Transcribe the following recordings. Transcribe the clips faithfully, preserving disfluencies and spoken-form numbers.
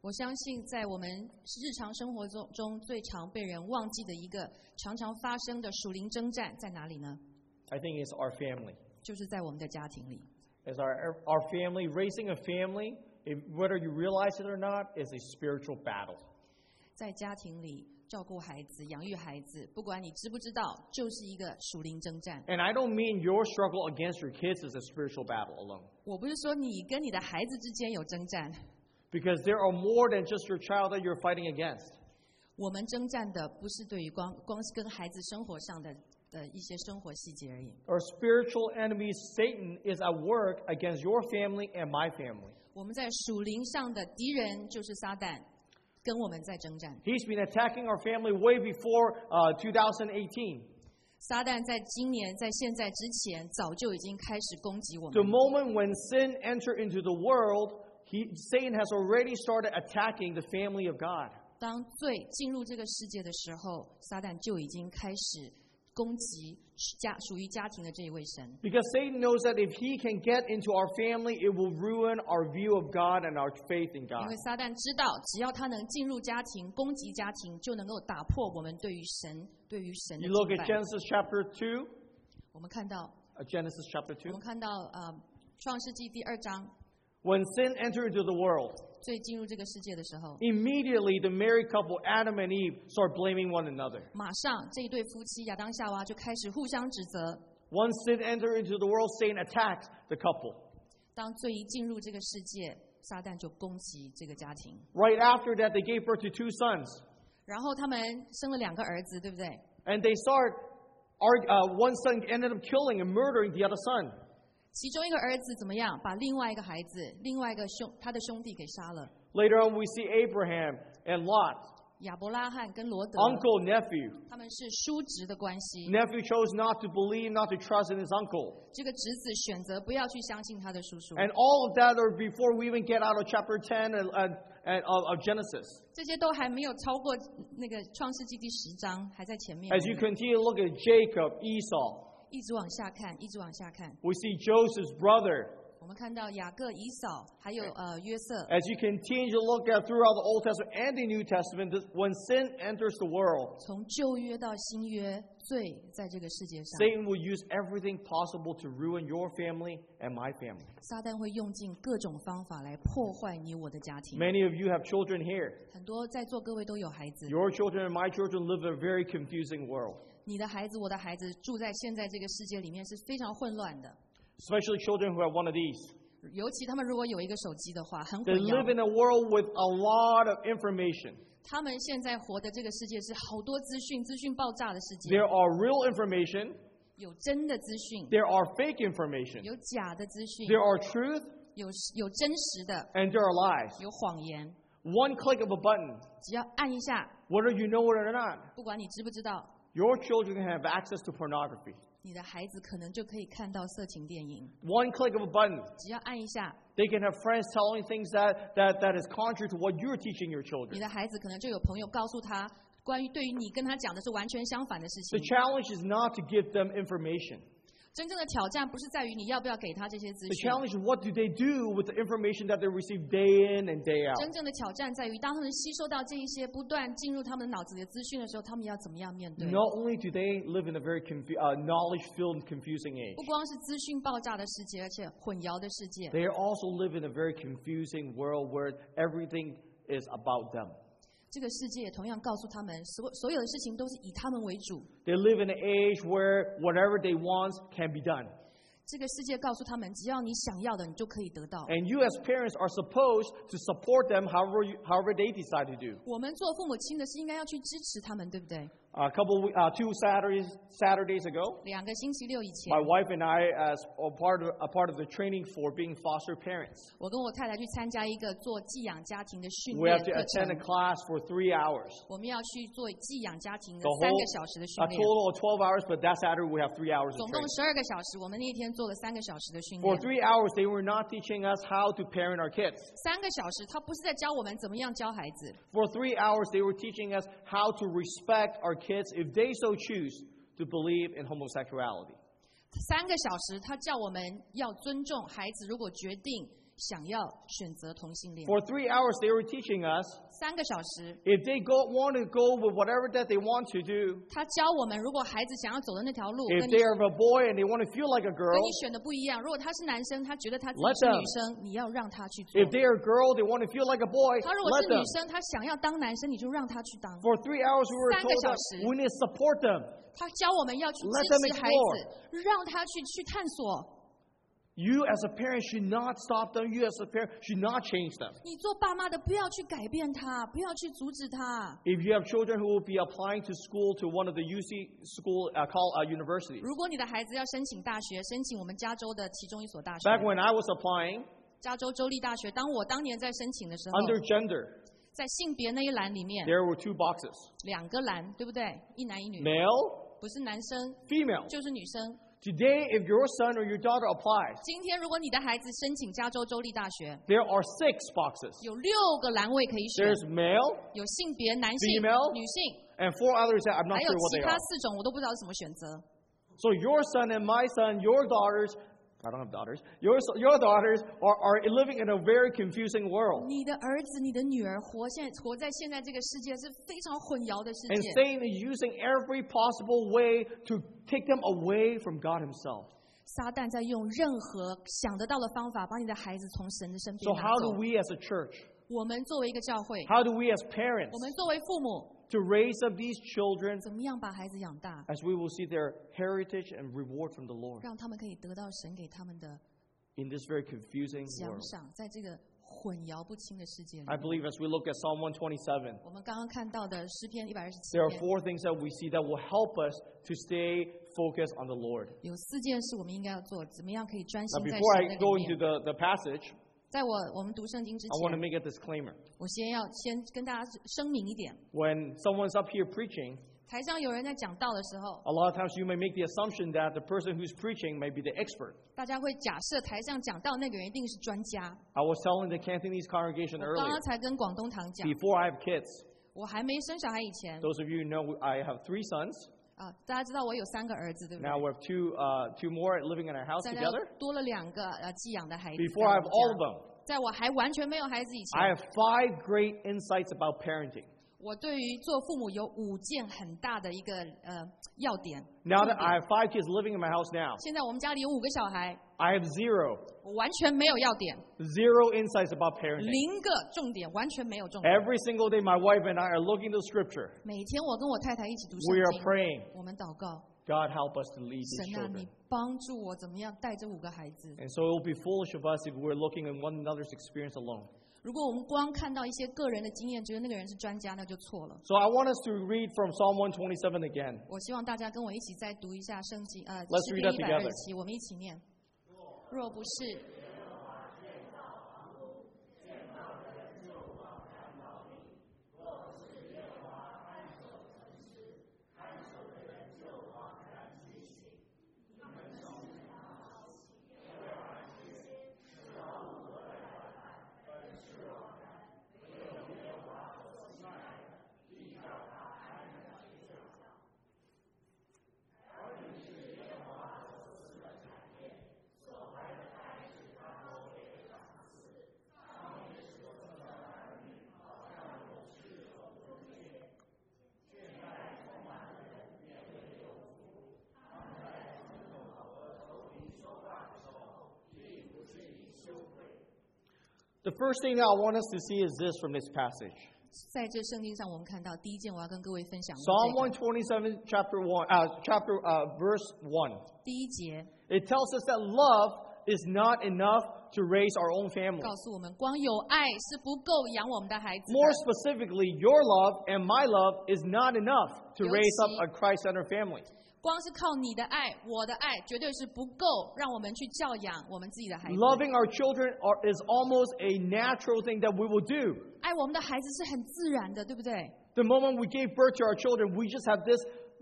我相信在我们日常生活中中最常被人忘记的一个常常发生的属灵征战在哪里呢？ I think it's our family. 就是在我们的家庭里。 As our our family, raising a family, if, whether you realize it or not, is a spiritual battle. 在家庭里照顾孩子、养育孩子，不管你知不知道，就是一个属灵征战。 And I don't mean your struggle against your kids is a spiritual battle alone. 我不是说你跟你的孩子之间有征战， Because there are more than just your child that you're fighting against. 我们征战的不是对于光光是跟孩子生活上的的一些生活细节而已。 Our spiritual enemy, Satan, is at work against your family and my family. 我们在属灵上的敌人就是撒旦，跟我们在征战。 He's been attacking our family way before uh, two thousand eighteen. 撒旦在今年、在现在之前，早就已经开始攻击我 The 们。 moment when sin entered into the world, he, Satan has already started attacking the family of God. 当罪进入这个世界的时候，撒旦就已经开始攻击家属于家庭的这一位神。 Because Satan knows that if he can get into our family, it will ruin our view of God and our faith in 因 God. 为撒旦知道，只要他能进入家庭，攻击家庭，就能够打破我们对于神、对于神的 You look 敬 at 拜。 Genesis chapter two. 我们看到， Uh, Genesis chapter 我 two. 们看到，呃，创世纪第二章， When sin entered into the world, 罪进入这个世界的时候， immediately the married couple, Adam and Eve, start blaming one another. 马上这一对夫妻亚当夏娃就开始互相指责。 Once sin entered into the world, Satan attacked the couple. 当罪一进入这个世界，撒旦就攻击这个家庭。 Right after that, they gave birth to two sons. 然后他们生了两个儿子，对不对？ And they start, arg- uh, one son ended up killing and murdering the other son. 其中一个儿子怎么样？把另外一个孩子，另外一个兄他的兄弟给杀了。 Later on, we see Abraham and Lot, 亚伯拉罕跟罗德， uncle, nephew. 他们是叔侄的关系。 Nephew chose not to believe, not to trust in his uncle. 这个侄子选择不要去相信他的叔叔。 And all of that are before we even get out of chapter ten and, and, and of, of Genesis. 这些都还没有超过那个创世纪第十章，还在前面。 As you continue to look at Jacob, Esau, 一直往下看，一直往下看， we see Joseph's brother. 我们看到雅各、以扫，还有呃约瑟。 As you continue to look at throughout the Old Testament and the New Testament, this, when sin enters the world, 从旧约到新约，罪在这个世界上， Satan will use everything possible to ruin your family and my family. 撒旦会用尽各种方法来破坏你我的家庭。 Many of you have children here. 很多在座各位都有孩子， Your children and my children live in a very confusing world, 你的孩子、我的孩子住在现在这个世界里面是非常混乱的。 especially children who have one of these. 尤其他们如果有一个手机的话，很 They 混 live 淆。 in a world with a lot of information. 他们现在活的这个世界是好多资讯，资讯爆炸的世界。 There are real information, 有真的资讯， there are fake information, 有假的资讯， there are truth, 有有真实的， and there are lies. 有谎言。 One click of a button, 只要按一下， whether you know it or not, 不管你知不知道， your children can have access to pornography. 你的孩子可能就可以看到色情电影。 One click of a button, 只要按一下， they can have friends telling things that, that, that is contrary to what you're teaching your 你 children. 的孩子可能就有朋友告诉他，关于对于你跟他讲的是完全相反的事 The 情。 challenge is not to give them information. 真正的挑战不是在于你要不要给他这些资 The 讯， challenge is what do they do with the information that they receive day in and day out. 真正的挑战在于当他们吸收到这一些不断进入他们脑子里的资讯的时候，他们要怎么样面对？ Not only do they live in a very confu- uh, knowledge-filled, confusing 不 age, 光是资讯爆炸的世界，而且混淆的世界。 they also live in a very confusing world where everything is about them. 这个世界也同样告诉他们，所所有的事情都是以他们为主。 They live in an age where whatever they want can be done. 这个世界告诉他们，只要你想要的，你就可以得到。 And you as parents are supposed to support them however, you, however they decide to do. 我们做父母亲的是应该要去支持他们，对不对？ A couple, of we- uh, two Saturdays, Saturdays ago, 两个星期六以前 my，wife and I, as a part of a part of the training for being foster parents, 我跟我太太去参加一个做寄养家庭的训 we 练 have to 课 attend a 程。 class for three hours. 我们要去做寄养家庭的 The 三 whole, 个小时的训 a 练， total of twelve hours, but that Saturday we have three hours of 总共 training. 十二个小时。我们那一天做了三个小时的训 For 练。 three hours, they were not teaching us how to parent our kids. 三个小时，他不是在教我们怎么样教孩子， For three hours, they were teaching us how to respect our kids if they so choose to believe in homosexuality. 三个小时他叫我们要尊重孩子，如果决定想要选择同性恋。 For three hours, they were teaching us 三个小时， if they go want to go with whatever that they want to do, 他教我们，如果孩子想要走的那条路 if 跟你 they are a boy and they want to feel like a 跟 girl, 你选的不一样，如果他是男生，他觉得他自己 Let 是 them. 女生，你要让他去做。 if they are a girl, they want to feel like a boy, 他如果 let 是女 them. 生，他想要当男生，你就让他去当。 For three hours, we were 三个 told 小 that 时。 we need to support them. 他教我们要去 Let 支 them 持孩 explore. 子，让他去去探索。 You as a parent should not stop them. You as a parent should not change them. 你做爸妈的不要去改变他，不要去阻止他。 If you have children who will be applying to school to one of the U C school uh, call uh, universities. 如果你的孩子要申请大学，申请我们加州的其中一所大学， Back when I was applying 加州州立大学，当我当年在申请的时候， under gender, 在性别那一栏里面， there were two boxes: 两个栏，对不对？一男一女， male, 不是男生 female. 就是女生。 Today, if your son or your daughter applies, 今天如果你的孩子申请加州州立大学， there are six boxes. 有六个栏位可以选， There's male 有性别男性、 Female 女性， and four others that I'm not 还有 sure what 其 they 他 are. 四种我都不知道是什么选择。 So your son and my son, your daughters, I don't have daughters, your, your daughters are, are living in a very confusing world. 你的儿子、你的女儿活现活在现在这个世界是非常混淆的世 And 界。 Satan is using every possible way to take them away from God himself. 撒旦在用任何想得到的方法，把你的孩子从神的身 So 边拿 how 走 do。we as a church, 我们作为一个教会， how do we as parents 我们作为父母， to raise up these children 怎么样把孩子养大， as we will see their heritage and reward from the Lord 让他们可以得到神给他们的 in this very confusing 奖 world? 赏，在这个混淆不清的世界里 I。believe as we look at Psalm one twenty-seven, 我们刚刚看到的诗篇一百二十七 there are 篇， four things that we see that will help us to stay focused on the Lord. 有四件事我们应该要做，怎么样可以专 Now, 心在 before 神 I 的 go 里 into 面。 the, the passage, 在我我们读圣经之 I want to 前， make a disclaimer. 我先要先跟大家声明一点， When someone's up here preaching, 台上有人在讲道的时候， a lot of times you may make the assumption that the person who's preaching may be the expert. 大家会假设台上讲道那个人一定是专家。 I was telling the Cantonese congregation 我刚 earlier, 刚才跟广东堂讲， before I have kids, 我还没生小孩以前， those of you who know I have three sons. 啊，大家知道我有三个儿子，对不对 Now？we have two, uh, two more living in our house 大家 together. 多了两个呃寄养的孩子。 Before I have 在 all 我 of 们 them, 家在我还完全没有孩子以 I 前， have five great insights about parenting. 我对于做父母有五件很大的一个呃要点。 Now 重 that 点 I have five kids living in my house now, 现在我们家里有五个小孩， I have zero, 我完全没有要点， zero insights about parenting. 零个重点，完全没有重点。 Every single day, my wife and I are looking to Scripture. 每天我跟我太太一起读 We 圣 are 经， praying, 我们祷告， God help us to lead these 神啊， children. 你帮助我怎么样带这五个孩子。 And so it will be foolish of us if we're looking at one another's experience alone. 如果我们光看到一些个人的经验，觉得那个人是专家，那就错了。 So I want us to read from Psalm one twenty-seven again. 我希望大家跟我一起再读一下圣经，呃， Let's 诗 read 篇 that 一百二十 together. 七，我们一起念。若不是 The first thing that I want us to see is this from this passage. 在这圣经上，我们看到第一件，我要跟各位分享的 Psalm 这 one 个 twenty-seven, chapter one, uh, chapter uh, verse one. 第一节， It tells us that love is not enough to raise our own family. 告诉我们，光有爱是不够养我们的孩子的。 More specifically, your love and my love is not enough to 尤 raise up 其 a Christ-centered family. 光是靠你的爱，我的爱，绝对是不够让我们去教养我们自己的孩子。 Loving our children are, is almost a natural thing that we will do. 爱我们的孩子是很自然的，对不对？ The moment we gave birth to our children, we just have this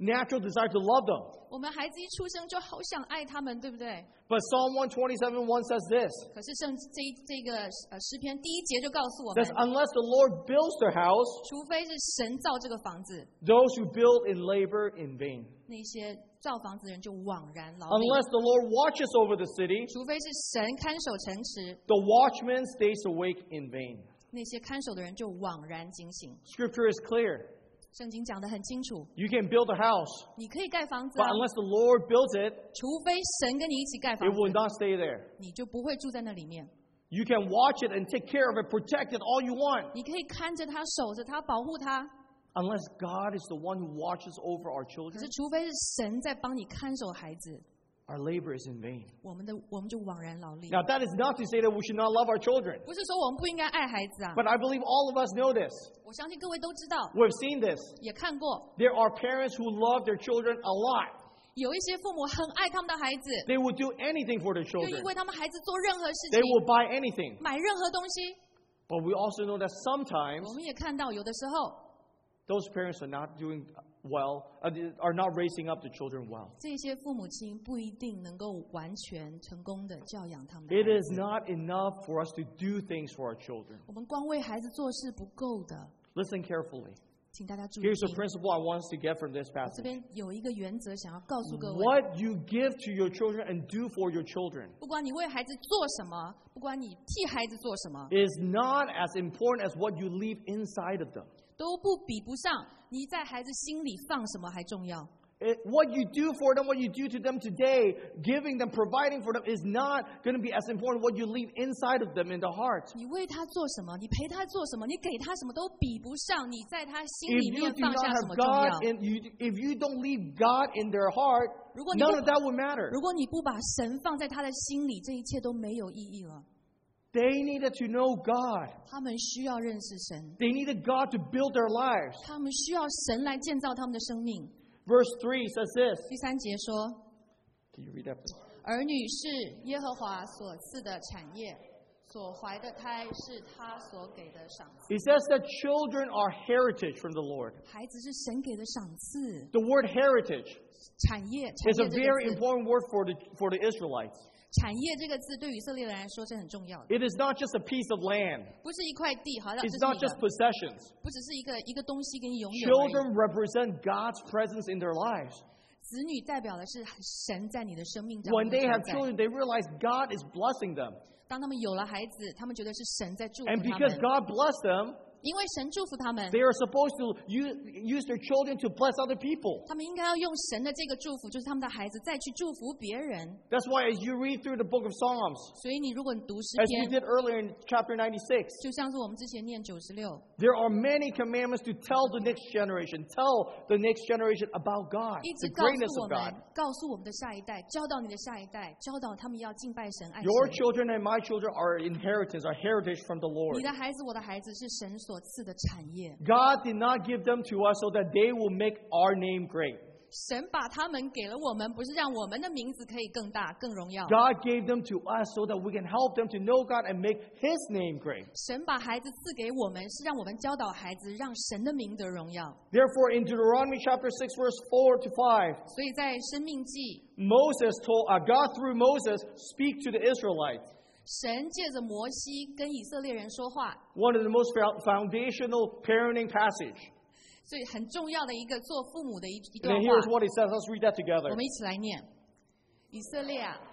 natural desire to love them. 我们孩子一出生就好想爱他们，对不对？ But Psalm one twenty-seven one says this, 可是圣这一这个呃诗篇第一节就告诉我 says, 们， unless the Lord builds their house, 除非是神造这个房子， those who build in labor in vain. 那些造房子的人就枉然劳力； Unless the Lord watches over the city, 除非是神看守城池， the watchman stays awake in vain. 那些看守的人就枉然警醒。 Scripture is clear. 圣经讲得很清楚， You can build a house, 你可以盖房子 but 啊， unless the Lord builds it, 除非神跟你一起盖 it 房 will 子， not stay there. 你就不会住在那里面。 You can watch it and take care of it, protect it all you want. 你可以看着它、守着它、保护它， Unless God is the one who watches over our 可 children, 是除非是神在帮你看守孩子， our labor is in vain. 我们的我们就枉然劳力。 Now, that is not to say that we should not love our children. 不是说我们不应该爱孩子啊， But I believe all of us know this. 我相信各位都知道， We've seen this. 也看过， There are parents who love their children a lot. 有一些父母很爱他们的孩子， They will do anything for their 愿意 children. 为他们孩子做任何事 They 情， will buy anything. 买任何东西。 But we also know that sometimes 我们也看到，有的时候 those parents are not doing well, uh, are not raising up the children well. 这些父母亲不一定能够完全成功的教养他们的 It 孩 is 子。 not enough for us to do things for our children. 我们光为孩子做事不够的， Listen carefully. 请大家注意 Here's the 听。 principle I want us to get from this 这 passage. 边有一个原则想要告诉各位： What you give to your children and do for your children 不管你为孩子做什么，不管你替孩子做什么， is not as important as what you leave inside of them. 都不比不上你在孩子心里放什么还重要。 It, what you do for them, what you do to them today, giving them, providing for them, is not going to be as important what you leave inside of them in the heart. 你为他做什么，你陪他做什么，你给他什么都比不上你在他心 If 里 you 面 do 放 not 下什 have 么重要 God。in you, if you don't leave God in their heart, 如果你不 none of that will matter. 如果你不把神放在他的心里，这一切都没有意义了。 They needed to know God. 他们需要认识神， They needed God to build their lives. 他们需要神来建造他们的生命。 Verse three says this. 第三节说， Can you read that, please? 儿女是耶和华所赐的产业，所怀的胎是他所给的赏赐。 It says that children are heritage from the Lord. 孩子是神给的赏赐， The word heritage 产业，产 is a 业这 very 个字， important word for the, for the Israelites. 产业这个字对以色列人来说是很重要的， It is not just a piece of land. 不是一块地，好像这 It's 是 not 你 just 的， possessions. 不只是一个一个东西给你拥有而已。 Children represent God's presence in their lives. 子女代表的是神在你的生命当 When 中 they 的 have 存在。 children, they realize God is blessing them. 当他们有了孩子，他们觉得是神在祝福 And 他 because 们， God blessed them, 因为神祝福他们， they are supposed to use, use their children to bless other people. 他们应该要用神的这个祝福，就是他们的孩子再去祝福别人。 That's why as you read through the book of Psalms, 所以你如果你读诗 as we 篇， did earlier in chapter ninety-six, 就像是我们之前念九十六， there are many commandments to tell the next generation, tell the next generation about God, 一 the 直告诉 greatness 我 of 们 God.， 告诉我们的下一代，教导你的下一代，教导他们要敬拜神、爱 Your 神。 children and my children are inheritance, are heritage from the 你 Lord. 的孩子，我的孩子是神所赐的产业。 God did not give them to us so that they will make our name great. 神把他们给了我们，不是让我们的名字可以更大、更荣耀。 God gave them to us so that we can help them to know God and make His name great. 神把孩子赐给我们，是让我们教导孩子，让神的名得荣耀。 Therefore, in Deuteronomy chapter six, verse four to five, 所以在生命记， Moses told, uh, God through Moses, speak to the Israelites. 神借着摩西跟以色列人说话， One of the most fo- foundational parenting passage. 所以很重要的一个做父母的一一 And 段 then 话 here's。what He says. Let's read that together. 我们一起来念：以色列啊，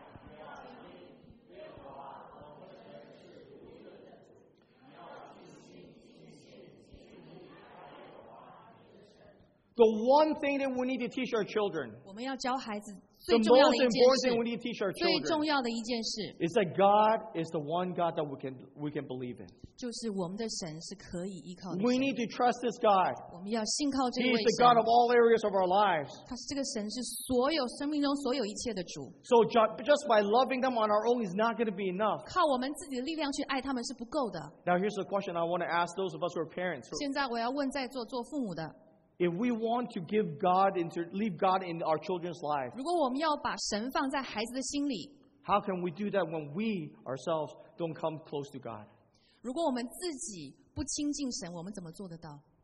The one thing that we need to teach our children, 我们要教孩子 the 最重要的 most 一件 important thing we 事， need to teach our 最 children 重要的一件事， is that God is the one God that we can, we can believe in. 就是我们的神是可以依靠的 We 神。 need to trust this God. 我们要信靠这 He 位 is the 神 God，of all areas of our lives. 他是这个神是所有生命中所有一切的主。 So ju- just by loving them on our own is not going to be enough. 靠我们自己的力量去爱他们是不够的。 Now here's the question I want to ask those of us who are parents. 现在我要问在座做父母的， If we want to give God into, leave God in our children's lives, 如果我们要把神放在孩子的心里， how can we do that when we ourselves don't come close to God? 如果我们自己不亲近神，我们怎么做得到？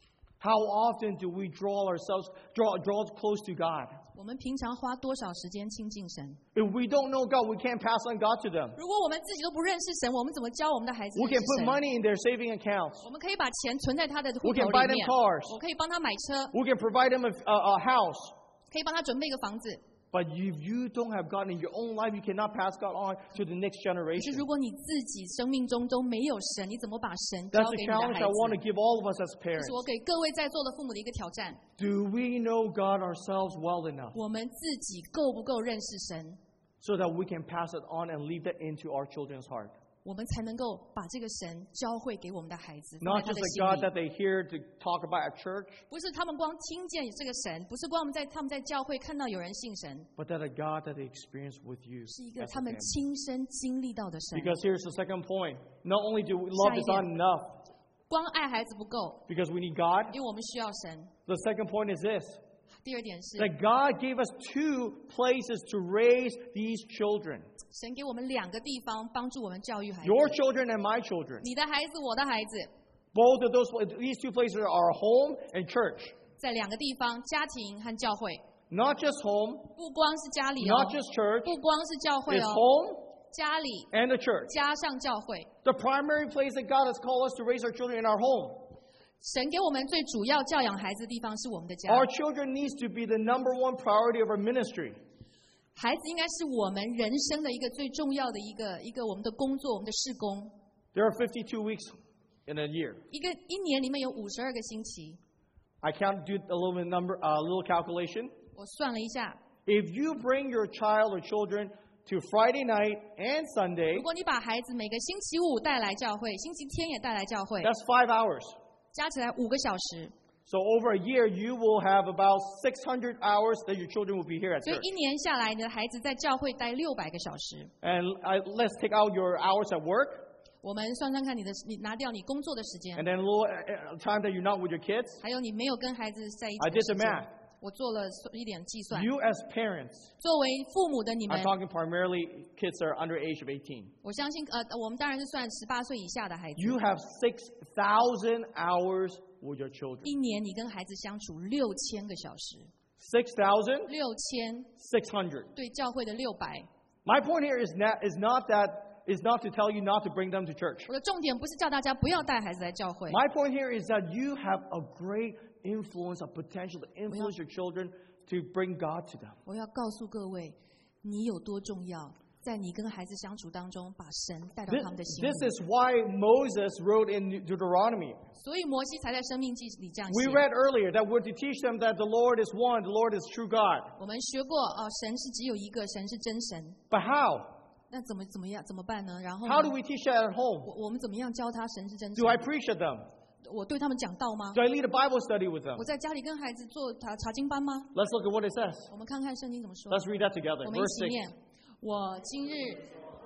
How often do we draw ourselves, draw, draw close to God? 我们平常花多少时间亲近神？ If we don't know God, we can't pass on God to them. 如果我们自己都不认识神，我们怎么教我们的孩子 We 认 can 识 put 神？ money in their saving accounts. 我们可以把钱存在他的户 We 头 can buy 里 them 面， cars. 我可以帮他买车， We can provide them a, a, a house. 可以帮他准备一个房子。 But if you don't have God in your own life, you cannot pass God on to the next 可是 generation. 如果你自己生命中都没有神，你怎么把神交 That's 给 the 你的 challenge 孩 I want to 子？ give all of us as 这 parents. 是我给各位在座的父母的一个挑战。 Do we know God ourselves well enough 我们自己够不够认识神， so that we can pass it on and leave that into our children's heart? 我们才能够把这个神教会给我们的孩子，放 Not 在他 just 的 the 心 God 里。 that they hear to talk about at church, 不是他们光听见这个神，不是光我们在他们在教会看到有人信神， but that a God that they experience with you. 是一个 as a 他们 family. 亲身经历到的神。 Because here's the second point. Not only do we love is not enough 光爱孩子不够， because we need God. 因为我们需要神。 The second point is this. 第二点是， That God gave us two places to raise these children. 神给我们两个地方帮助我们教育孩子。 Your children and my children. 你的孩子，我的孩子， Both of those, these two places are home and church. 在两个地方，家庭和教会， Not just home, 不光是家里哦， not just church. 不光是教会 It's 哦， home 家里 and the church. 加上教会。 The primary place that God has called us to raise our children in our home. 神给我们最主要教养孩子的地方是我们的家。 Our children needs to be the number one priority of our ministry. 孩子应该是我们人生的一个最重要的一个一个我们的工作，我们的事工。 There are fifty-two weeks in a year. 一个一年里面有五十二个星期， I can't do a little bit number, a little calculation. 我算了一下， If you bring your child or children to Friday night and Sunday, 如果你把孩子每个星期五带来教会，星期天也带来教会， that's five hours. 加起来五个小时， So over a year, you will have about six hundred hours that your children will be here at 所以 church. 一年下来，你的孩子在教会待六百个小时。 And I, let's take out your hours at work, 我们算算看你的，你拿掉你工作的时间 and，then a little uh, time that you're not with your kids. 还有你没有跟孩子在一 I 起 did 的 the 时 math. 间。我做了一点计算。 You as parents, 作为父母的你们 I'm，talking primarily kids that are under age of eighteen. 我相信，呃，我们当然是算十八岁以下的孩子。 You have six thousand hours with your children. 一年你跟孩子相处六千个小时， Six thousand, 六千 six hundred. 对教会的六百。 My point here is not, is not that is not to tell you not to bring them to church. 我的重点不是叫大家不要带孩子来教会， My point here is that you have a great influence, a potential to influence your children to bring God to them. 我要告诉各位，你有多重要，在你跟孩子相处当中，把神带到 This, 他们的心 this 里。 is why Moses wrote in Deuteronomy. 所以摩西才在生命记里这样 We 写。 read earlier that we're to teach them that the Lord is one, the Lord is true God. 我们学过，哦，神是只有一个，神是真神。 But how? 那怎么怎么样怎么办呢？然后呢 How do we teach that at home? 我我们怎么样教他神是真 Do I 神？ preach at them? 我对他们讲道吗？ Do I lead a Bible study with them? 我在家里跟孩子做查查经班吗？ Let's look at what it says. 我们看看圣经怎么说。 Let's read that together. 我们一 Verse 起 six. 念：我今日。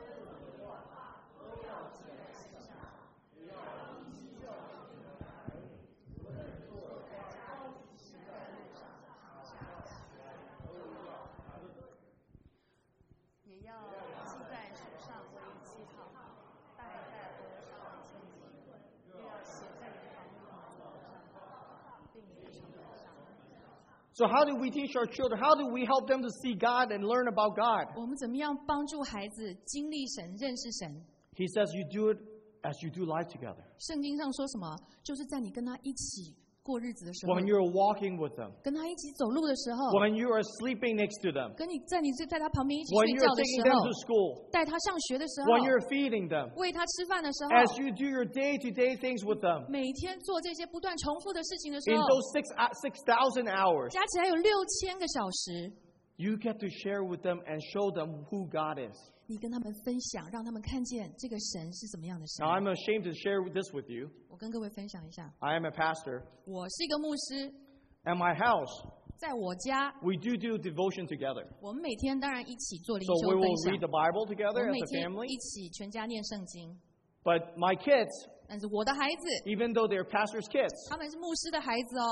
也要记在手上为记号，戴在额上为签记，又要写在你房屋门上，并你的窗台上。 So how do we teach our children? How do we help them to see God and learn about God? 我们怎么样帮助孩子经历神、认识神？ He says you do it as you do life together. 圣经上说什么？就是在你跟他一起过日子的时候， When you're walking with them. 跟他一起走路的时候， When you are sleeping next to them. 跟你在你在他旁边一起 When 睡 you're 觉的 taking 时 them 候 to，school. 带他上学的时候， When you're feeding them. 喂他吃饭的时候， As you do your day-to-day things with them. 每天做这些不断重复的事情的时 In 候， those six six thousand hours, 加起来有六千个小时。 you get to share with them and show them who God is. 你跟他们分享，让他们看见这个神是什么样的神 Now,。I'm ashamed to share this with you. 我跟各位分享一下， I am a pastor. 我是一个牧师， At my house, 在我家， we do do devotion together. 我们每天当然一起做灵 So 修 we 分 will 享 read，the Bible 我 together 们每 as a 天 family. 一起全家念圣经。 But my kids, 但是我的孩子， even though they're pastors' kids, 他们是牧师的孩子哦，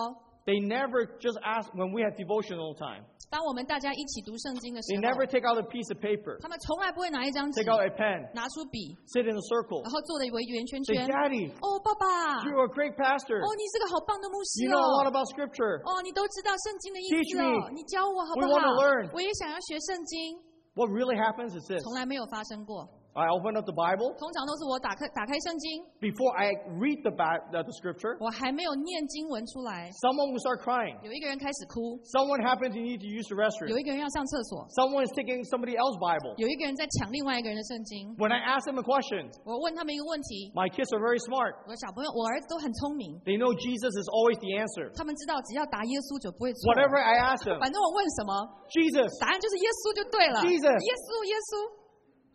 They never just ask when we have devotional time. 当我们大家一起读圣经的时 They 候， never take out a piece of paper, 他们从来不会拿一张纸 take out a pen, 拿出笔， sit in a circle. 然后做的围圆圈 Say, 圈。 Daddy, 哦，爸爸， you're a great pastor. 哦，你是个好棒的牧师 You know a lot 哦。 about Scripture. 哦，你都知道圣经的意 Teach 思哦 me. 你教我好不 We wanna 好 learn.？ 我也想要学圣经， What really happens is this. 从来没有发生过。 I open up the Bible. 通常都是我打开打开圣经， Before I read the, ba- the, the Scripture, 我还没有念经文出来， someone will start crying. 有一个人开始哭， Someone happens to need to use the 有 restroom. 一个人要上厕所， Someone is taking somebody else's Bible. 有一个人在抢另外一个人的圣经。 When I ask them a question, 我问他们一个问题， my kids are very smart. 我的小朋友，我儿子都很聪明， They know Jesus is always the answer. 他们知道只要答耶稣就不会错。 Whatever I ask them, 反正我问什么， Jesus, 答案就是耶稣就对了。 Jesus 耶稣，耶稣。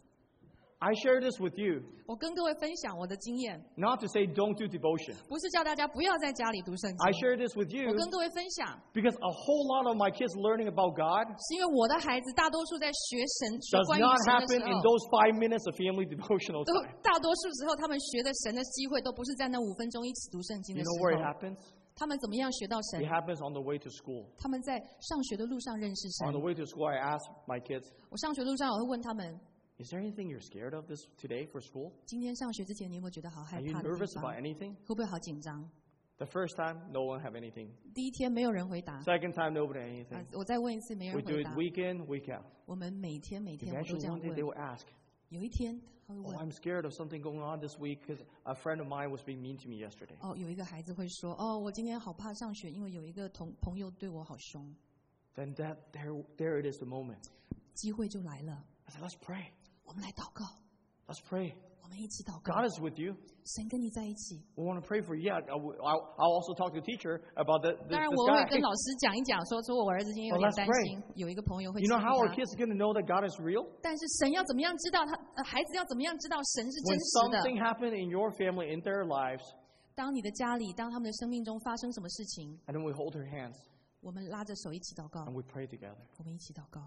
I share this with you, 我跟各位分享我的经验， not to say don't do devotion. 不是叫大家不要在家里读圣 I 经。 share this with 我 you 跟各位分享， because a whole lot of my kids learning about God 是因为我的孩子大多数在学神、学 does 关于 not 神的 happen 时 in 候， those five minutes of family devotional 都 time. 大多数时候他们学的神的机会都不是在那五分钟一起读圣经 You 的 know 时 where it 候。 happens? 他们怎么样学到神 It？happens on the way to school. 他们在上学的路上认识 On the 神。 way to school, I ask my kids, 我上学路上我会问他们， is there anything you're scared of this today for school? 今天上学之前你有没有觉得好害 Are you 怕的地 nervous 方？ about anything? 会不会好紧张？ The first time, no one have anything. 第一天没有人回答， Second time, nobody 啊 anything. 我再问一次，没 We 人 do 回 it 答。 week in, week out. 我们每天每天我都 Eventually, 这样 one day they 问。 will ask, 有一天他会 oh, 问， I'm scared of something going on this week because a friend of mine was being mean to me yesterday. 哦，有一个孩子会说，哦，我今天好怕上学，因为有一个同朋友对我好凶。 Then that, there, there it is, the moment. 机会就来了， I said, let's pray. 我们来祷告， Let's pray. 我们一起祷告 God。is with you. 神跟你在一起。 We want to pray for you. Yeah, I'll, I'll I'll also talk to the teacher about the, this, 当然， this 我会 guy. 跟老师讲一讲，说说我儿子今天有 Well, 点 let's 担心，有一个朋友会 You 欺 know 负 how our 他。 kids are going to know that God is real? 但是神要怎么样知道他？呃，孩子要怎么样知道神是 When 真实的？ something happened in your family, in their lives, 当你的家里，当他们的生命中发生什么事情， and then we hold their hands 我们拉着手一起祷告 and，we pray together. 我们一起祷告。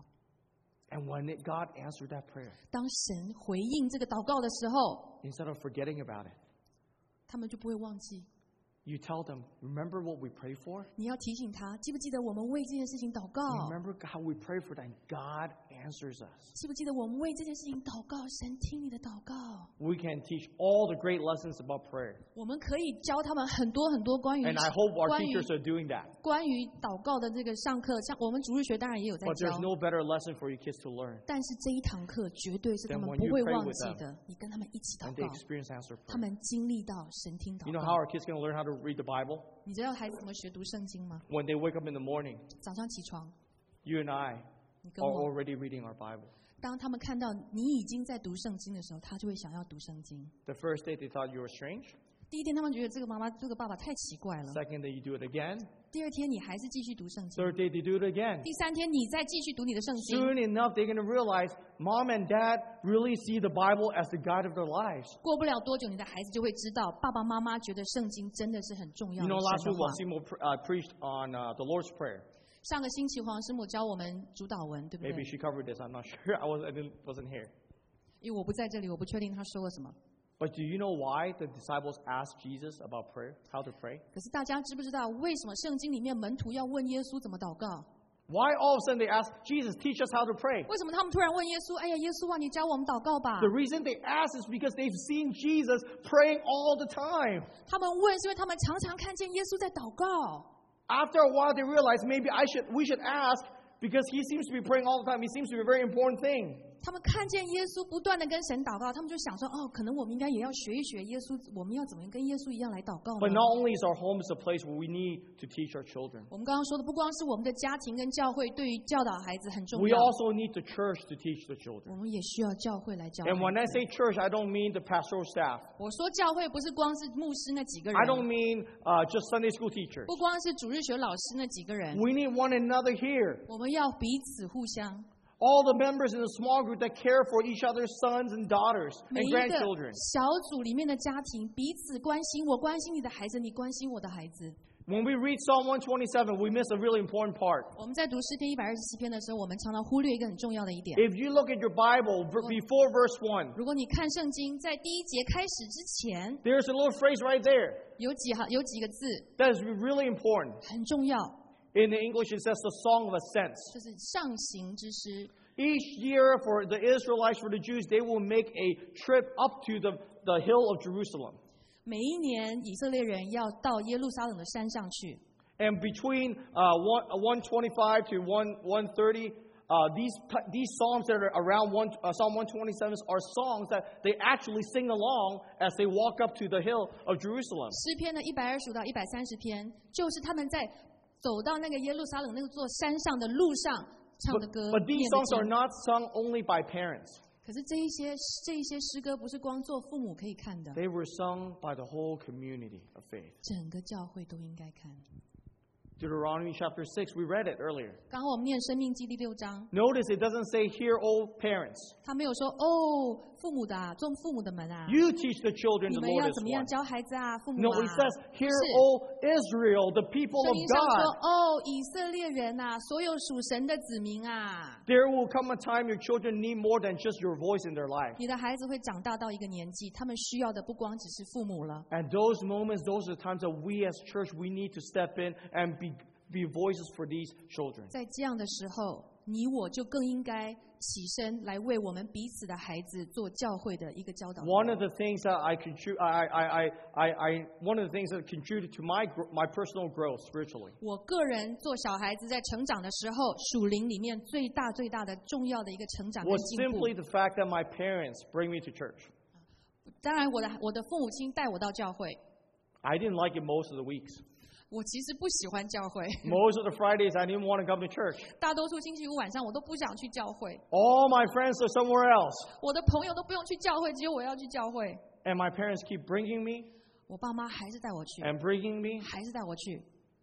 And when it, God answered that prayer, 当神回应这个祷告的时候， instead of forgetting about it, 他们就不会忘记。 you tell them, remember what we prayed for? 你要提醒他，记不记得我们为这件事情祷告？ Remember how we prayed for that? God answers us. 记不记得我们为这件事情祷告？神听你的祷告。 We can teach all the great lessons about prayer. 我们可以教他们很多很多关于 And I hope our 关于 teachers are doing that. 关于祷告的这个上课，像我们主日学当然也有在 But 教 there's，no better lesson for your kids to learn 但是这一堂课绝对是他 Then 们 when 不 you 会 pray 忘 with 记 them, 的。你跟他们一起祷 and they 告， experience answer 他 prayer. 们经历到神听祷 You know 告 how。our kids can learn how to read the Bible? 你知道孩子怎么学读圣经吗？ When they wake up in the morning, 早上起床， you and I 你跟 are 我， already reading our Bible. 当他们看到你已经在读圣经的时候，他就会想要读圣经。 The first day they thought you were strange. 第一天他们觉得这个妈妈、这个爸爸太奇怪了， Second day you do it again. 第二天你还是继续读圣经， Third day they do it again. 第三天你再继续读你的圣经。 Soon enough, they're going to realize mom and dad really see the Bible as the guide of their lives. 过不了多久，你的孩子就会知道，爸爸妈妈觉得圣经真的是很重要 You 的 know, last 神 week 的话。 Wasimo pre- uh, preached on uh, the Lord's Prayer. 上个星期黄师母教我们主祷文，对不 Maybe 对？ she covered this. I'm not sure. I, was, I didn't, wasn't here. 因为我不在这里，我不确定他说了什么。 But do you know why the disciples asked Jesus about prayer, how to pray? 可是大家知不知道，为什么圣经里面门徒要问耶稣怎么祷告？ Why all of a sudden they ask Jesus, teach us how to pray? 为什么他们突然问耶稣：“哎呀，耶稣啊，你教我们祷告吧 The reason they ask is because they've seen Jesus praying all the time. ？” 他们问是因为他们常常看见耶稣在祷告。 After a while, they realize maybe I should, we should ask because he seems to be praying all the time. He seems to be a very important thing. 他们看见耶稣不断的跟神祷告，他们就想说：“哦，可能我们应该也要学一学耶稣，我们要怎么跟耶稣一样来祷告 But 呢 not only is our home is a place where we need to teach our children, 我们刚刚说的，不光是我们的家庭跟教会对于教导孩子很重 we 要， also need the church to teach the 我 children. 们也需要教会来教孩 And when I 子。 say church, I don't mean the pastoral staff. 我说教会不是光是牧师那几个人， I don't mean uh, just Sunday school teachers. 不光是主日学老师那几个人， We need one another here. 我们要彼此互相。 All the members in the small group that care for each other's sons and daughters 每 and 一个 grandchildren. 小组里面的家庭彼此关心，我关心你的孩子，你关心我的孩子。 When we read Psalm one twenty-seven, we miss a really important part. 我们在读诗篇一百二十七篇的时候，我们常常忽略一个很重要的一点。 If you look at your Bible before verse one, 如果你看圣经，在第一节开始之前， there's a little phrase right there 有几行有几个字 that is really important. 很重要， In the English, it says the Song of Ascents. 就是上行之诗。 Each year for the Israelites, for the Jews, they will make a trip up to the, the hill of Jerusalem. 每一年以色列人要到耶路撒冷的山上去。 And between uh, one twenty-five to one thirty, uh, these these psalms that are around one, uh, Psalm one twenty-seven are songs that they actually sing along as they walk up to the hill of Jerusalem. 诗篇的一百二十五到一百三十篇，就是他们在走到那个耶路撒冷那座山上的路上唱的 But, 歌。 but these 念的 songs are 经 not sung only by parents. 可是这一些这一些诗歌不是光做父母可以看的， They were sung by the whole community of faith. 整个教会都应该看。 Deuteronomy chapter six, we read it earlier. 刚刚我们念生命记第六章， Notice it doesn't say, "Hear, O parents." 他没有说哦，父母的啊，做父母的们啊， You teach the children 你 the 们 Lord 要 is 怎么样 one. 教孩子啊，父母 No, 啊。 it says, "Hear, 是 O Israel, the people 圣 of 经上说 God." 哦，以色列人啊，所有属神的子民啊， There will come a time your children need more than just your voice in their life. 你的孩子会长大到一个年纪，他们需要的不光只是父母了。 At those moments, those are the times that we as church, we need to step in and be, be voices for these children. 在这样的时候，你我就更应该起身来为我们彼此的孩子做教会的一个教导。 One of the things that I contribute, I, I, I, I, I, one of the things that contributed to my gr- my personal growth spiritually 我个人做小孩子在成长的时候，属灵里面最大最大的重要的一个成长跟 was 进步 simply。the fact that my parents bring me to church. 当然，我的我的父母亲带我到教会， I didn't like it most of the weeks. 我其实不喜欢教会， Most of the Fridays, I didn't want to come to church. 大多数星期五晚上我都不想去教会， All my friends are somewhere else. 我的朋友都不用去教会，只有我要去教会。 And my parents keep bringing me 我爸妈还是带我去， and bringing me. 还是带我去。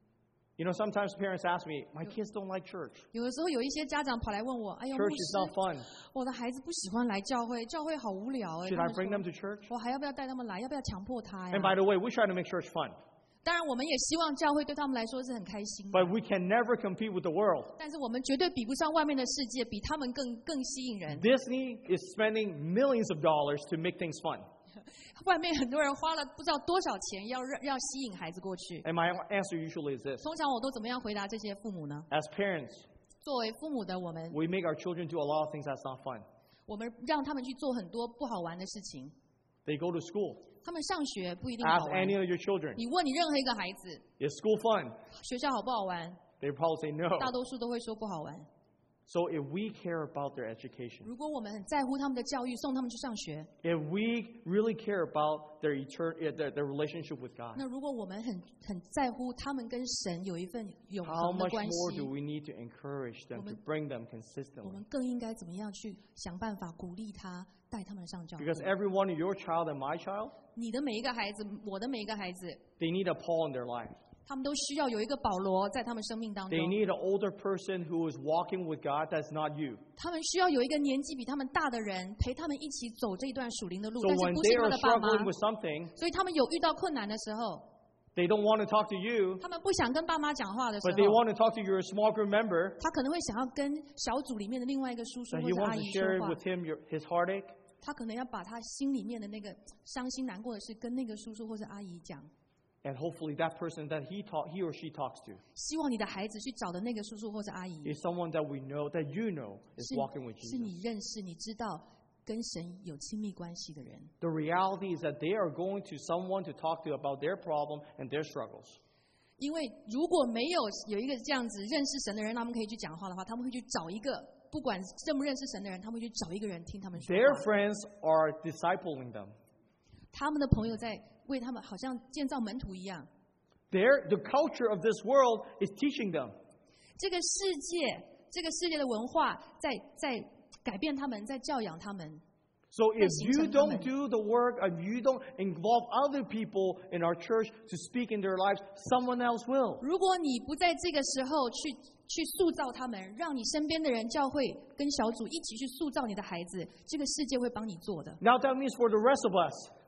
You know, sometimes parents ask me, my kids don't like church. 有的时候有一些家长跑来问我：“哎呦，牧 Church is not 师， fun. 我的孩子不喜欢来教会，教会好无聊哎。” Should 他 I 们 bring 说 them to church? 我还要不要带他们来？要不要强迫他呀 And？by the way, we try to make church fun. 当然，我们也希望教会对他们来说是很开心的， But we can never compete with the world. 但是我们绝对比不上外面的世界，比他们更更吸引人。 Disney is spending millions of dollars to make things fun. 外面很多人花了不知道多少钱要让要吸引孩子过去。 And my answer usually is this. 通常我都怎么样回答这些父母呢？ As parents, 作为父母的我们， we make our children do a lot of things that's not fun. 我们让他们去做很多不好玩的事情。 They go to school. 他们上学不一定好 Ask 玩。 any of your children, 你问你任何一个孩子， is school fun? 学校好不好玩？ They probably say no. 大多数都会说不好玩。 So if we care about their education, 如果我们很在乎他们的教育，送他们去上学， if we really care about their, etern- uh, their, their relationship with God, 那如果我们很很在乎他们跟神有一份永 how 恒的 much 关 more 系， do we need to encourage them, to 我们- bring them 我 consistently? 们更应该怎么样去想办法鼓励他，带他们上教会。 Because every one of your child and my child, 你的每一个孩子，我的每一个孩子， they need a Paul in their life. 他们都需要有一个保罗在他们生命当中 They。need an older person who is walking with God that's not you. 他们需要有一个年纪比他们大的人陪他们一起走这一段属灵的路， So 但是 when 不 they 是他 are 的爸妈 struggling with something, 所以他们有遇到困难的时候， they don't want to talk to you, 他们不想跟爸妈讲话的时 but they 候， want to talk to your small group member, 他可能会想要跟小组里面的另外一个叔叔 that 或 he 者阿 wants 姨 to share 说话 with，him your, his heartache. 他可能要把他心里面的那个伤心难过的事跟那个叔叔或者阿姨讲。 And hopefully that person that he talk, he or she talks to 希望你的孩子去找的那个叔叔或者阿姨， is someone that we know, that you know, is 是 walking with 是你 Jesus. 认识、你知道跟神有亲密关系的人。 The reality is that they are going to someone to talk to about their problem and their struggles. 因为如果没有有一个这样子认识神的人，他们可以去讲话的话，他们会去找一个不管认不认识神的人，他们会去找一个人听他们说 Their 话。 friends are discipling them. 他们的朋友在为他们好像建造门徒一样。 Their, the culture of this world is teaching them. 这个世界，这个世界的文化在在改变他们，在教养他们。 So if you 形成他们。 don't do the work, if you don't involve other people in our church to speak in their lives, someone else will. 如果你不在这个时候去去塑造他们，让你身边的人、教会跟小组一起去塑造你的孩子，这个世界会帮你做的。 Now that means for the rest of us,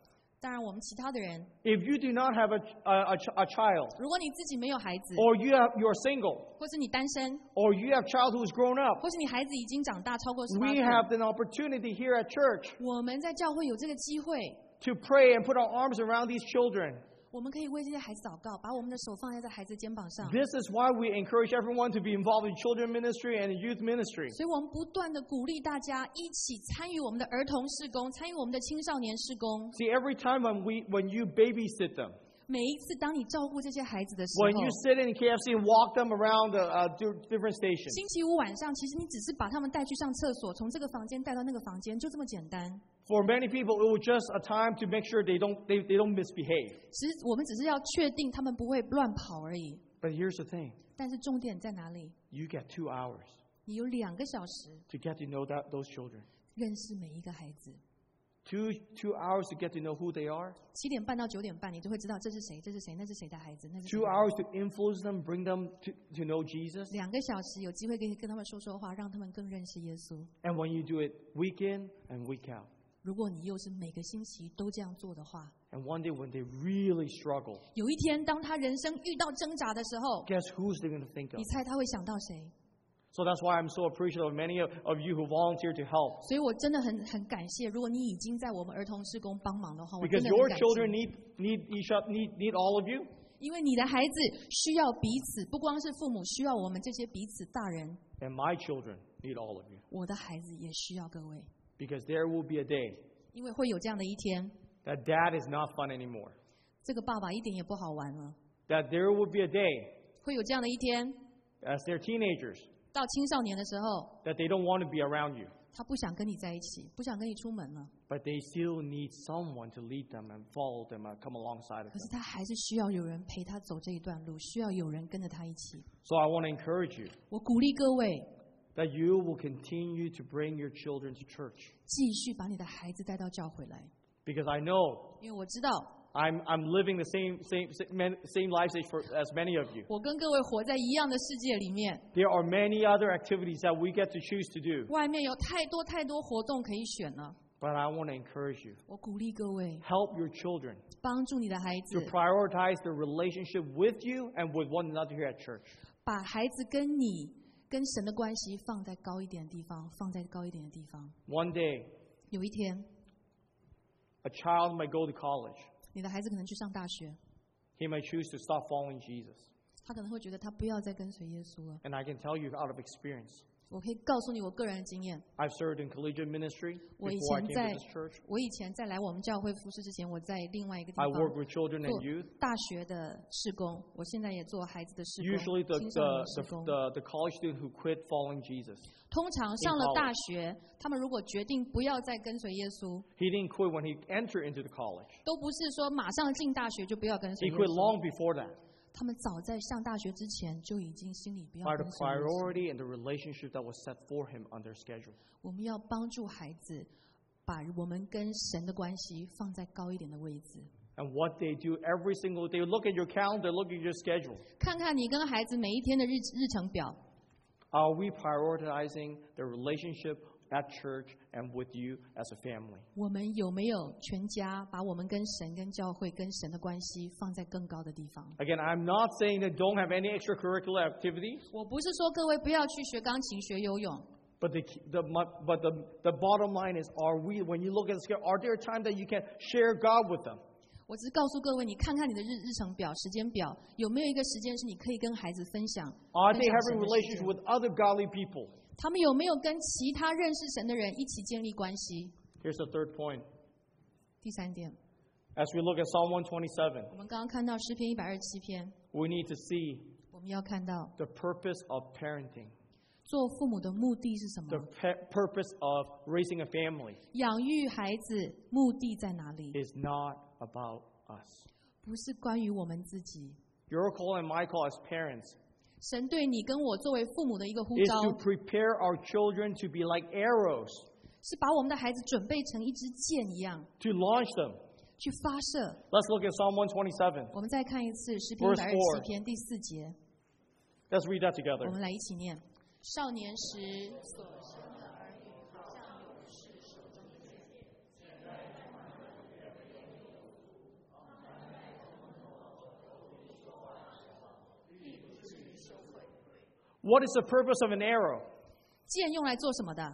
当然我们其他的人， if you do not have a, a, a, a child, 如果你自己没有孩子， or you have, you're single, 或是你单身， or you have a child who's grown up, 或是你孩子已经长大超过十八 we 岁， have an opportunity here at church 我们在教会有这个机会， to pray and put our arms around these children. 我们可以为这些孩子祷告，把我们的手放在这孩子肩膀上。 This is why we encourage everyone to be involved in children ministry and in youth ministry. 所以我们不断的鼓励大家一起参与我们的儿童事工，参与我们的青少年事工。 See, every time when we when you babysit them, 每一次当你照顾这些孩子的时 when 候， you sit in K F C and walk them around the uh, di- different stations, 星期五晚上，其实你只是把他们带去上厕所，从这个房间带到那个房间，就这么简单。 for many people, it was just a time to make sure they don't they, they don't misbehave. 其实我们只是要确定他们不会乱跑而已。 But here's the thing: 但是重点在哪里？ you get two hours 你有两个小时 to get to know that those children. 认识每一个孩子。 Two two hours to get to know who they are. 七点半到九点半，你就会知道这是谁，这是谁，那是谁的孩子，那是谁 Two 的孩 hours to influence them, bring them to, to know Jesus. 子。两个小时有机会可以跟他们说说话，让他们更认识耶稣。 And when you do it week in and week out, 如果你又是每个星期都这样做的话， and one day when they really struggle, 有一天当他人生遇到挣扎的时候， guess who's they going to think of? 你猜他会想到谁？ So that's why I'm so appreciative of many of, of you who volunteer to help. 所以我真的很很感谢，如果你已经在我们儿童事工帮忙的话，我真 Because 的 your 很感 children 谢。 need, need, each, oth- need, need all of you. 因为你的孩子需要彼此，不光是父母需要我们这些彼此大人， And my children need all of you. 我的孩子也需要各位， Because there will be a day 因为会有这样的一天， that dad is not fun anymore. 这个爸爸一点也不好玩了。 That there will be a day 会有这样的一天， as they're teenagers 到青少年的时候， that they don't want to be around you. 他不想跟你在一起，不想跟你出门了， But they still need someone to lead them and follow them and come alongside of 可是 them. 他还是需要有人陪他走这一段路，需要有人跟着他一起。 So I want to encourage you 我鼓励各位 that you will continue to bring your children to church. 继续把你的孩子带到教会来， Because I know 因为我知道 I'm, I'm living the same, same, same, same life stage for, as many of you. 我跟各位活在一样的世界里面， There are many other activities that we get to choose to do. 外面有太多太多活动可以选了。 But I want to encourage you. 我鼓励各位 Help your children 帮助你的孩 to 子， prioritize their relationship with you and with one another here at church. 把孩子跟你跟神的关系放在高一点的地方，放在高一点的地方。 One day, 有一天， a child might go to college. 你的孩子可能去上大学， He might choose to stop following Jesus. 他可能会觉得他不要再跟随耶稣了。 And I can tell you out of experience. 我可以告诉你我个人的经验， I've served in collegiate ministry 我以 before I 前 came 在 to this church. 我以前在来我们教会服侍之前，我在另外一个地 I 方 work with children and 做 youth. 大学的事工，我现在也做孩子的事工 Usually the, 青少 the, 年事 the, 工。 the, the college student who quit following Jesus. 通常上了大学，他们如果决定不要再跟随耶稣， He didn't quit when he entered into the college. 都不是说马上进大学就不要跟随 He 耶 quit 稣。 long before that. 他们早在上大学之前就已经心里不要 By the 跟随耶稣。 priority and the relationship that was set for him on their schedule. 我们要帮助孩子，把我们跟神的关系放在高一点的位置。 And what they do every single day, look at your calendar, look at your schedule. 看看你跟孩子每一天的日日程表， Are we prioritizing the relationship at church and with you as a family? 我们有没有全家把我们跟神、跟教会、跟神的关系放在更高的地方？ Again, I'm not saying that don't have any extracurricular activities, 我不是说各位不要去学钢琴、学游泳， but the, the but the, the bottom line is, are we, when you look at the schedule, are there times that you can share God with them? 我只是告诉各位，你看看你的日日程表、时间表，有没有一个时间是你可以跟孩子分享？ Are 分 they 享 having 神的时 relationship 间 with other godly people? 他们有没有跟其他认识神的人一起建立关系？ Here's the third point. 第三点， As we look at Psalm one twenty-seven, 我们刚刚看到诗篇一百二十七篇， we need to see 我们要看到 the purpose of parenting, 做父母的目的是什么？ the pe- purpose of raising a family 养育孩子目的在哪里？ is not about us. 不是关于我们自己。 Your call and my call as parents 神对你跟我作为父母的一个呼 is 召， to prepare our children to be like arrows, 是把我们的孩子准备成一支箭一样， to launch them. 去发射。 Let's look at Psalm one twenty-seven. 我们再看一次诗篇一 Verse 百二十 four 七篇第四节， Let's read that 我 together. 们来一起念：少年时所生的儿女，好像勇士手中的箭， What is the purpose of an arrow? 箭用来做什么的？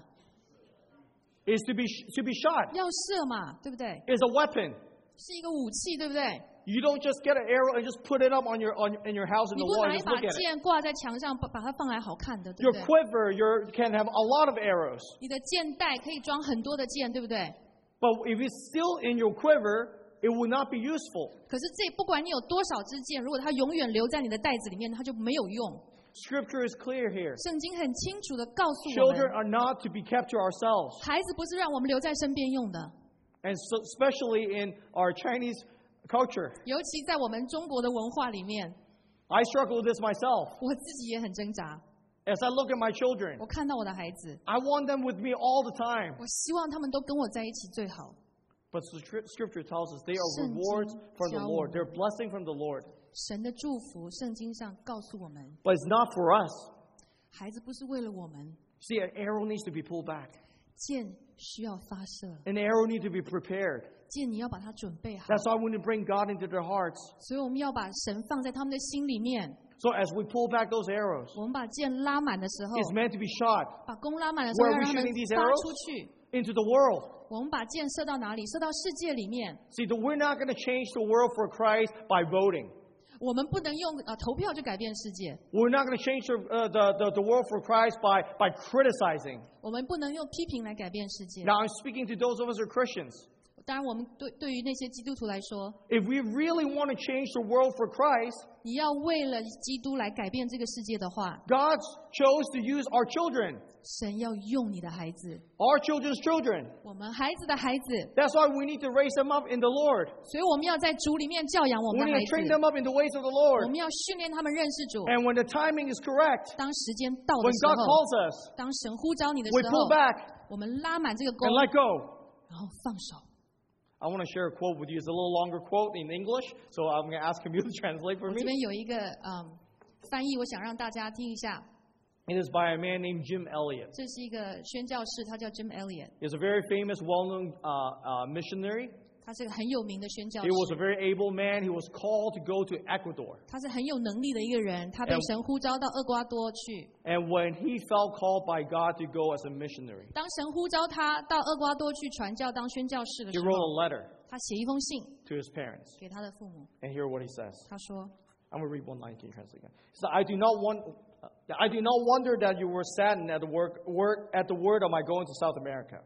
Is to be to be shot. 要射嘛，对不对？ Is a weapon. 是一个武器，对不对？ You don't just get an arrow and just put it up on your on in your house in 你 the 不 wall 拿 and 一 just 把 look at it. 剑挂在墙上，把把它放来好看的，对 Your 不对？ quiver, your can have a lot of arrows. 你的箭袋可以装很多的箭，对不对？ But if it's still in your quiver, it will not be useful. 可是这不管你有多少支箭，如果它永远留在你的袋子里面，它就没有用。 Scripture is clear here. 圣经很清楚的告诉我 Children 们， are not to be kept to ourselves. 孩子不是让我们留在身边用的， And so, especially in our Chinese culture. 尤其在我们中国的文化里面， I struggle with this myself. 我自己也很挣扎。 As I look at my children, 我看到我的孩子， I want them with me all the time. 我希望他们都跟我在一起最好。 But the scri- Scripture tells us they are 圣经 rewards from the 教我 Lord. 们 They're blessing from the Lord. 神的祝福，圣经上告诉我们， But it's not for us. 孩子不是为了我们， See, an arrow needs to be pulled back. 箭需要发射， An arrow needs to be prepared. 箭你要把它准备好。 That's why we need to bring God into their hearts. 所以我们要把神放在他们的心里面。 So as we pull back those arrows, 我们把箭拉满的时候， it's meant to be shot 把弓拉满的时候， Where 让 are we 他们 shooting these 发 arrows? 出去。 into the world. 我们把箭射到哪里？射到世界里面。 See, the, we're not going to change the world for Christ by voting. 我们不能用呃投票就改变世界， We're not going to change the, uh, the, the, the world for Christ by, by criticizing. 我们不能用批评来改变世界。 Now, I'm speaking to those of us who are Christians. 当然，我们对对于那些基督徒来说， If we really want to change the world for Christ, 你要为了基督来改变这个世界的话， God chose to use our children, 神要用你的孩子， our children's children. 我们孩子的孩子， That's why we need to raise them up in the Lord. 所以我们要在主里面教养我 We 们的 need 孩 to train 子， them up in the ways of the 我 Lord. 们要训练他们认识主。 And when the timing is correct, 当时间到的 when 时 God 候， calls us, 当神呼召你的 we 时 pull 候， back 我们拉满这个弓 and，let go. 然后放手。 I want to share a quote with you. It's a little longer quote in English, so I'm going to ask him to translate for 我 me. 这边有一个嗯翻译，我想让大家听一下。 It is by a man named Jim Elliot. 这是一个宣教士，他叫 Jim Elliot， He's a very famous, well-known uh, uh, missionary. 他是个很有名的宣教 He was a 士， very able man. He was called to go to Ecuador. 他是很有能力的一个人，他被 And- 神呼召到厄瓜多去。 And when he felt called by God to go as a missionary, 当神呼召他到厄瓜多去传教当宣教士的 he 时 wrote 候， a letter 他写一封信 to his parents. 给他的父母， And hear what he says. 他说 I'm going to read one line. Can you translate again? He said, I do not want, I do not wonder that you were saddened at the work, word, at the word of my going to South America.：“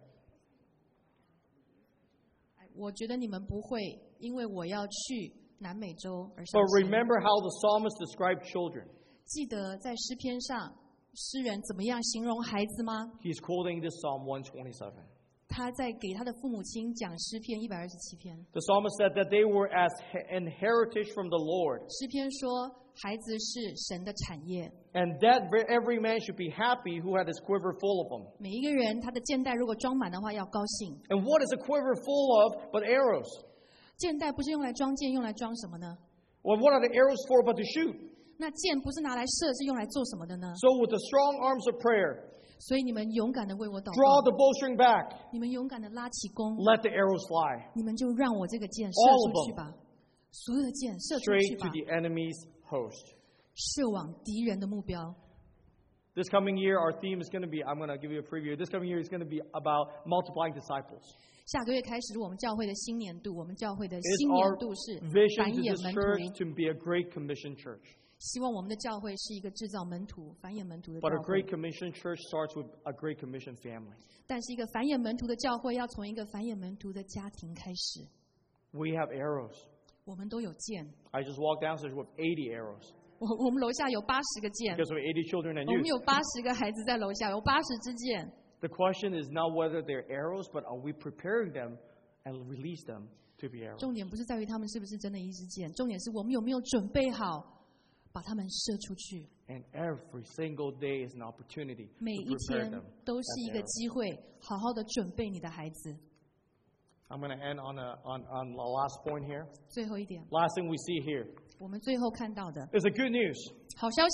我觉得你们不会因为我要去南美洲而 But 伤心。 remember how the psalmist described children. 记得在诗篇上，诗人怎么样形容孩子吗？ He's quoting this Psalm one twenty-seven. 他在给他的父母亲讲诗篇一百二十七篇。 The psalmist said that they were as an heritage from the Lord, 诗篇说，孩子是神的产业。 and that every man should be happy who had his quiver full of them. 每一个人他的箭袋如果装满的话，要高兴。 And what is a quiver full of but arrows? 箭袋不是用来装箭，用来装什么呢？ Well, what are the arrows for but to shoot? 那箭不是拿来射，是用来做什么的呢？ So with the strong arms of prayer, 所以你们勇敢的为我祷 draw 告， the bowstring back, 你们勇敢的拉起弓， let the arrows fly 你们就让我这个箭射 All of 出去吧，所有的箭射出去 straight 吧 to，the enemy's host. 射往敌人的目标。 This coming year, our theme is going to be, I'm going to give you a preview. This coming year is going to be about multiplying disciples. 下个月开始，我们教会的新年度，我们教会的 It is 新 our 年度是 vision 繁 to 衍 this 门 church 徒， to be a great commission church. 希望我们的教会是一个制造门徒、繁衍门徒的 But a 教会 great。commission church starts with a great commission family. 但是一个繁衍门徒的教会，要从一个繁衍门徒的家庭开始。 We have arrows. 我们都有箭， I just walked downstairs with eighty arrows 我我们楼下有八十个箭， because we have eighty children and 我们 youth. 有八十个孩子在楼下，有八十支箭。 The question is not whether they're arrows, but are we preparing them and release them to be arrows? 重点不是在于他们是不是真的一支箭，重点是我们有没有准备好把他们射出去。 And every single day is an opportunity 每 to 一 prepare 天 them. 都是一个 as arrows. 机会，好好的准备你的孩子。 I'm going to end on, a, on, on the last point here. 最后一点， Last thing we see here 我们最后看到的 is the good news. 好消息，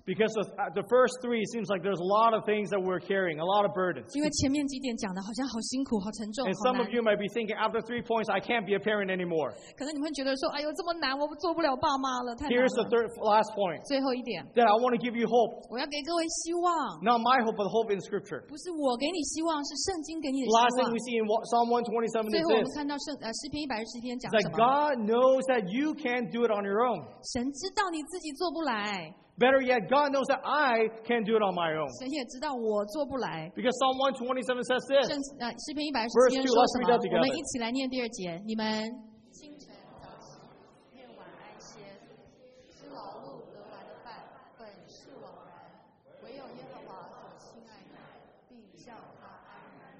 Because the, the first three seems like there's a lot of things that we're carrying, a lot of burdens. 因为前面几点讲的好像好辛苦、好沉重、 And 好 some 难 of。you might be thinking, after three points, I can't be a parent anymore. 可能你们会觉得说：“哎呦，这么难，我做不了爸妈了，太难 Here's the 了。 third, last point. ” 最后一点， That I want to give you hope. 我要给各位希望， Not my hope, but hope in Scripture. 不是我给你希望，是圣经给你的 Last 希 thing 望 we。see in Psalm one twenty-seven 最 is 后我们 this. 看到圣呃诗篇一百二十七篇讲 That 什么？ God knows that you can't do it on your own. 神知道你自己做不来， Better yet, God knows that I can't do it on my own. 神也知道我做不来。 Because Psalm one twenty-seven says 圣 this. 呃诗篇一百二十 Verse 七篇 two, 说 let's 什 read 么 that？together. 我们一起来念第二节。你们清晨早起，夜晚安歇，吃劳碌得来的饭，本是枉然。唯有耶和华所亲爱的，必叫他安然。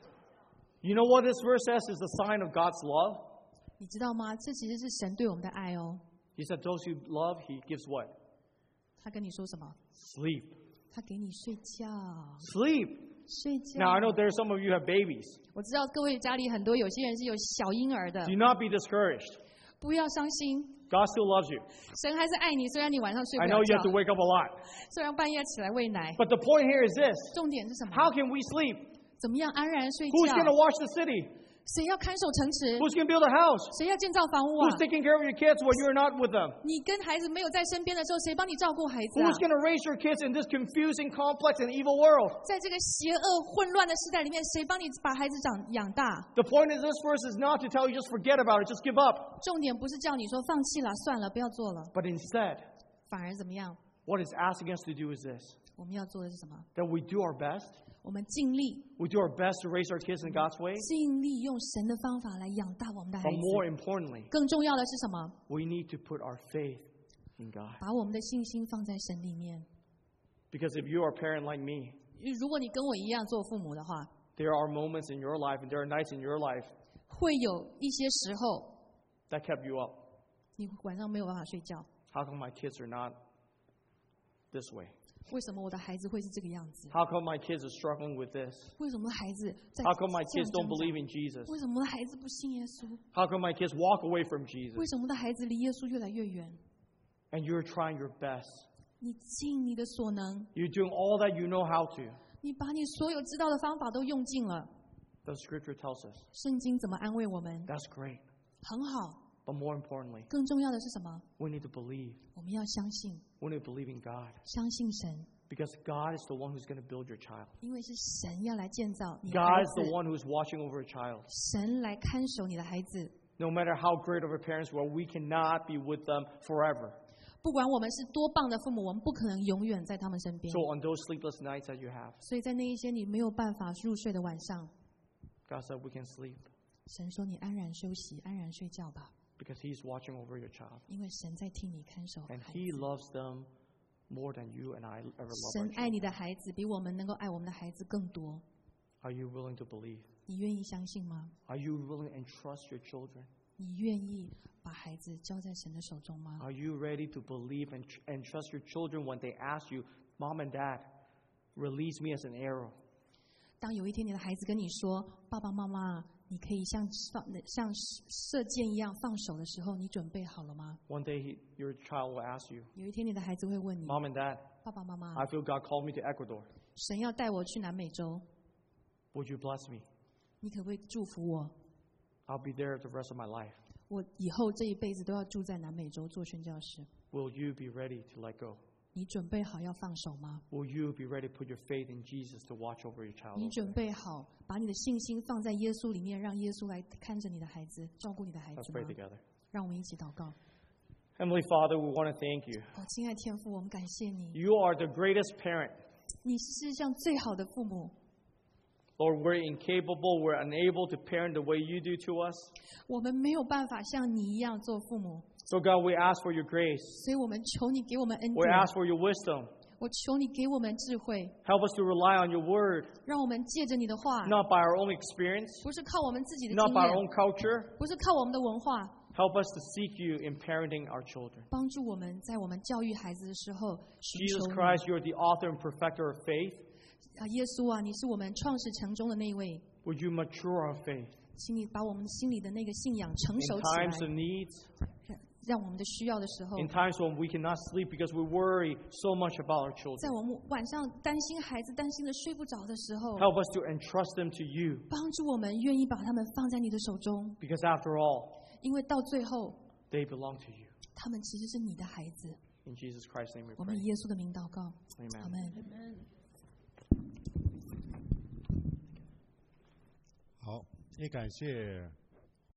You know what this verse says is the sign of God's love? 你知道吗？这其实是神对我们的爱哦。 He said, those who love, He gives what? 他跟你说什么？ Sleep. 他给你睡觉， Sleep. 睡觉。 Now, I know there's some of you have babies. 我知道各位家里很多有些人是有小婴儿的， Do not be discouraged. 不要伤心， God still loves you. 神还是爱你。虽然你晚上睡 I 不 know 了 you have to 觉， wake up a lot. 虽然半夜起来喂奶， But the point here is this. 重点是什么？ How can we sleep? 怎么样安然睡 Who's 觉 going？to watch the city? 谁要看守城池？ Who's going to build a house? 谁要建造房屋啊 Who's？taking care of your kids when you're not with them? 你跟孩子没有在身边的时候，谁帮你照顾孩子啊 Who's？going to raise your kids in this confusing, complex, and evil world? 在这个邪恶混乱的时代里面，谁帮你把孩子长养大？ The point of this verse is not to tell you just forget about it, just give up. 重点不是叫你说放弃了，算了，不要做了， But instead, 反而怎么样？ what it's asking us to do is this. 我们要做的是什么？ That we do our best. 我们尽力 We do our best to raise our kids in God's way. 尽力用神的方法来养大我们的孩 But more 子。 importantly, 更重要的是什么？ we need to put our faith in God. 把我们的信心放在神里面。 Because if you are a parent like me, 如果你跟我一样做父母的话， there are moments in your life and there are nights in your life 会有一些时候 that kept you up. 你晚上没有办法睡觉。 How come my kids are not this way? 为什么我的孩子会是这个样子？ How come my kids are struggling with this? 为什么孩子在 How come my 这样 kids don't 挣扎 believe in Jesus? 为什么我的孩子不信耶稣？ How come my kids walk away from Jesus? 为什么我的孩子离耶稣越来越远？ And you're trying your best. 你尽你的所能， You're doing all that you know how to. 你把你所有知道的方法都用尽了。 The scripture tells us 圣经怎么安慰我们？ that's great. 很好。 But more importantly, 更重要的是什么？ we need to believe. 我们要相信， We need to believe in God. 相信神， Because God is the one who's going to build your child. 因为是神要来建造你的孩 God is 子 the，one who's watching over a child. 神来看守你的孩子。 No matter how great of a parents we are, we cannot be with them forever. 不管我们是多棒的父母，我们不可能永远在他们身边 So。on those sleepless nights that you have, 所以在那一些你没有办法入睡的晚上， God said we can sleep 神说你安然休息，安然睡觉吧， because He's watching over your child. 因为神在替你看守 And 孩 He 子。 loves them more than you and I ever love 神 our 爱 children. 你的孩子比我们能够爱我们的孩子更多。 Are you willing to believe? 你愿意相信吗？ Are you willing to entrust your children? 你愿意把孩子交在神的手中吗？ Are you ready to believe and tr- entrust your children when they ask you, Mom and Dad, release me as an arrow? 当有一天你的孩子跟你说：“爸爸妈妈，你可以像放像射箭一样放手的时候，你准备好了吗 One day he- your child will ask you, ？” 有一天你的孩子会问你 Mom and Dad,：“ 爸爸妈妈， I feel God called me to Ecuador. 神要带我去南美洲， Would you bless me? 你可不可以祝福我？ I'll be there the rest of my life. 我以后这一辈子都要住在南美洲做宣教士。 Will you be ready to let go? 你准备好要放手吗？ Will you be ready to put your faith in Jesus to watch over your child? 你 over 准 there? 备好把你的信心放在耶稣里面，让耶稣来看着你的孩子，照顾你的孩 Let's 子 pray 吗？ together. 让我们一起祷告。 Heavenly Father, we want to thank you. 哦，亲爱天父，我们感谢你， You are the greatest parent. 你是世上最好的父母。 Lord, we're incapable, we're unable to parent the way you do to us. 我们没有办法像你一样做父母， So, God, we ask for your grace. 所以我们求你给我们恩 We 典， ask for your wisdom. 我求你给我们智慧， Help us to rely on your word, 让我们借着你的话， not by our own experience, 不是靠我们自己的 not 经 by our 验， own culture. 不是靠我们的文化， Help us to seek you in parenting our children. 帮助我们在我们教育孩子的时候寻 Jesus 求你。 Christ, you're the author and perfecter of faith. 啊，耶稣啊，你是我们创始成终的那一位， Would you mature our faith 请你把我们心里的那个信仰成 in 熟起 times of 来。 needs? 让我们的需要的时候， In times when we cannot sleep because we worry so much about our 在 children. 我们晚上担心孩子、担心的睡不着的时候， Help us to entrust them to you. 帮助我们愿意把他们放在你的手中， Because after all, 因为到最后， they belong to you. 他们其实是你的孩子。 In Jesus Christ's name we 我们 pray. 以耶稣的名祷告， Amen. 阿门。 好，也感谢